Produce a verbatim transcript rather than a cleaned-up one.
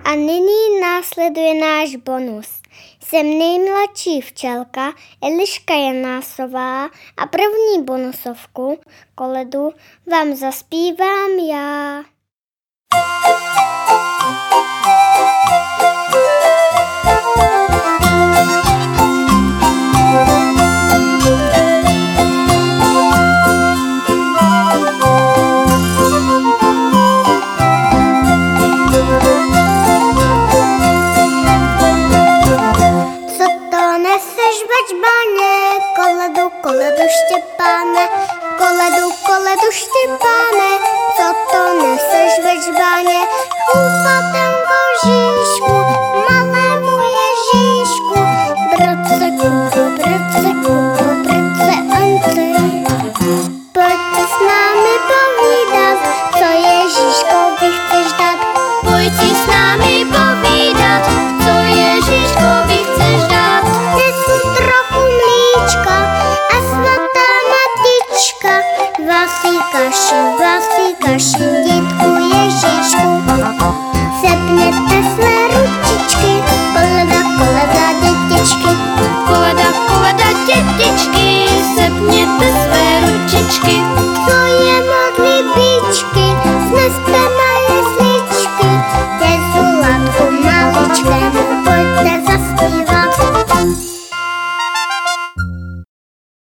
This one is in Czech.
A nyní následuje náš bonus. Jsem nejmladší včelka, Eliška Janásová a první bonusovku koledu vám zaspívám já. Koledu, koledu Štěpáne, koledu, koledu Štěpáne, co to neseš ve žbáně? Chlupate